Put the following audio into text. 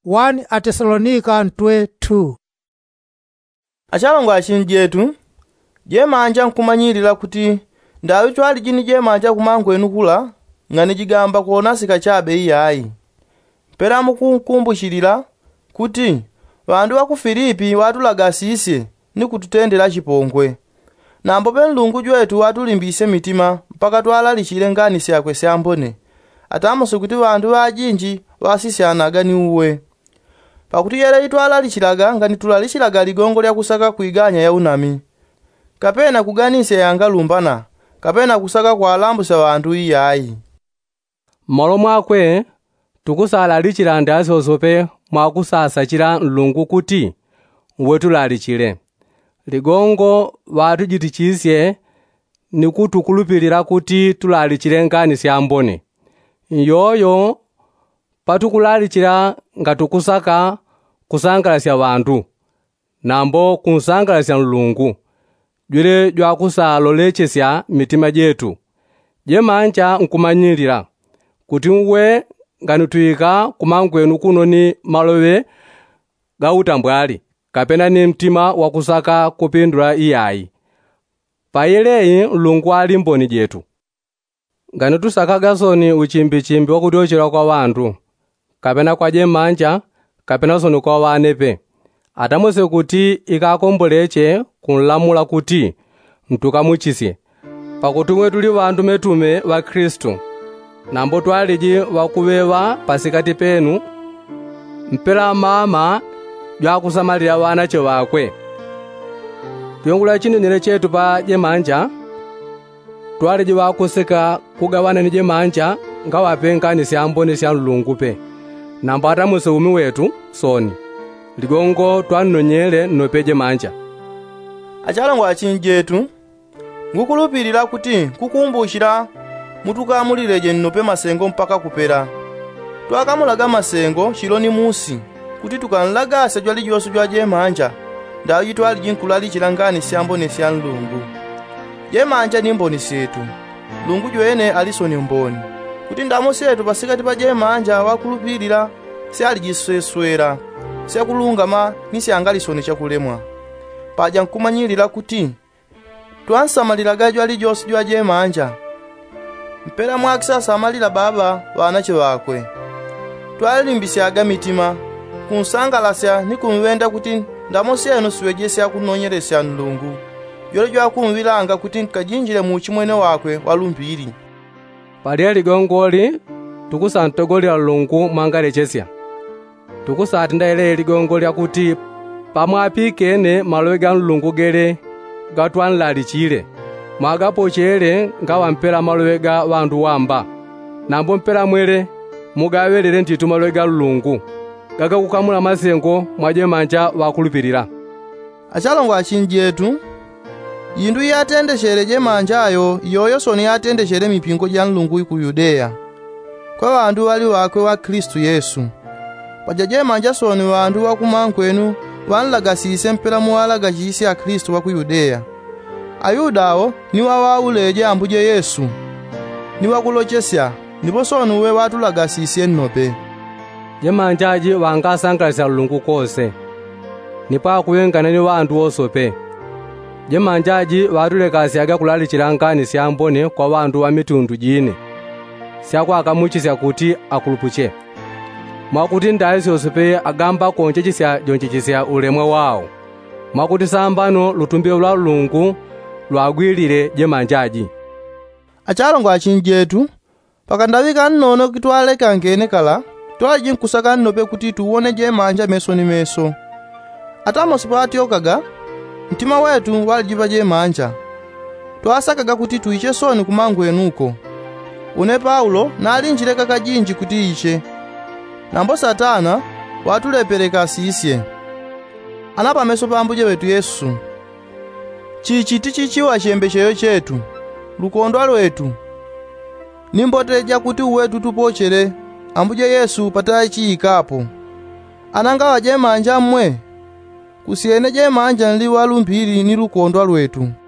1 Atesalonika 2. Achalongo achinjetu jemanja nkumanyirira kuti ndawe chwali jini jemanja kumangu enukula ngani jigamba kuona sikachabe iyayi. Pera mukunkumbushirira kuti vandu wa ku Filipi watulagasise ni kututendera chipongwe. Nambo pe Mulungu jwetu watulimbise mitima mpaka twalalichire ngani syakwe syambone. Atamuso kuti vandu vajinji wasisianaga ni uwe. Pakuti yere itwalalichiraga ngani tulalichiraga ligongo lya kusaka kuiganya ya unami. Kapena kuganise yanga lumbana, kapena kusaka kwa alambusa vandu iyayi. Malo mwakwe tukusalalichira ndasosope mwakusasachira Mulungu kuti wetulalichire. Ligongo watujitichisie ni kutukulupirira kuti tulalichire ngani syambone. Yoyo patukulalichira ngatukusaka kusangalasya vandu nambo kunsangalasya Mulungu jwile jwakusalolechesya mitima jetu. Jemanja nkumanyirira kuti uwe ngani tuika kumangwenu kuno ni malowe gautambwali kapena ni mtima wakusaka kupindula iyayi. Payeleyi Mulungu ali mboni jetu. Ngani tusakaga soni uchimbi wakutiochera kwa vandu kapena kwa jemanja kapena soni kwa vanepe. Atamose kuti ikakomboleche kunlamula kuti mtukamuchisye. Pakuti mwe tuli vandu metume wa Kristu. Nambo twaliji wakuwewa pasikati penu. Mpela mama jwakusamalira wana chewakwe. Tuyongula chinenere chetu pa jemanja. Twaliji wakusika kugawana ni jemanja ngawapenkani syambone sya Mulungu pe. Nambo atamuse umi wetu soni. Ligongo twanonyele nopeje manja. Achalongo achinjetu ngukulupirira kuti kukumbushira mutukamulire nope masengo mpaka kupera. Twakamulaga masengo shiloni musi kuti tukanlagasa jwali josu jwa jemanja ndawo yitwali jinkulali chilangani syambone sya Mulungu. Jemanja ni mboni setu. Mulungu jwene alisoni mboni. Kuti ndamo setu pasikati pa jemanja wakulupirira syali jisweswera. Syakulungama nisi angalisoni chakulemwa. Paja nkumanyirira kuti twansamaliraga jwali josu jwa jemanja. Mpera mwakisasamalira baba wanache wakwe. Twalimbisyaga mitima kunsangalasya ni kumwenda kuti ndamosi eno siwejesya kunonyeresya Mulungu. Yole jwakumvilanga kuti nkajinjire mu chimwene wakwe walumbiri. Pali ligongoli tukusantogolera Mulungu mwangalechesya. Tukusatindele ligongo lya kuti pamwapikene malowe ga Mulungu gere gatwanlalichire. Mwagapochere ngawampera malowe ga vandu wamba. Nambo mpera mwere mugawerere ntitu malowe ga Mulungu gagakukamula masengo mwajemanja wakulupirira. Achalongo achinjetu yindu yatendeshere jemanjayo yoyo soni yatendeshere mipingo ja Mulungu ku Yudea kwa vandu wali wakwe wa Kristu Yesu. Paja jemanja soni vandu wakumankwenu vanlagasise mpela muwalagachisi ya Kristu wa ku Yudea. Ayudawo ni wawauleje ambuje Yesu ni wakulochesya nipo soni uwe watulagasise nope. Jemanjaji wangasangalasya Mulungu kose nipo akuwengana ni vandu osope. Jemanjaji watulekasyaga kulalichira ngani syambone kwa vandu wa mitundu jine. Syakwakamuchisya kuti akulupuche. Mwakuti ndaye sosope agamba konchechisya jonchechisya ulemwe wao. Mwakuti sambano lutumbiro lwa Mulungu lwagwilire jemanjaji. Achalongo achinjetu pakandavika nnono kitwaleka ngene kala twali nkusaka nnope kuti tuwone jemanja meso ni meso. Atamosipo yokaga mtima wetu walijipa jemanja. Twasakaga kuti tuiche soni kumangu enuko. Une Paulo nalinjireka kajinji kuti iche. Nambo Satana watulepereka asisye. Anapa meso pambuje wetu Yesu. Chichiti chichiwa chembesheyo chetu. Lukondwa lwetu. Nimboteja kuti uwetu tupochere. Ambuje Yesu pataye chiikapo. Ananga wajemanja mwe. Kusiene jemanja nli walumbiri ni lukondwa lwetu.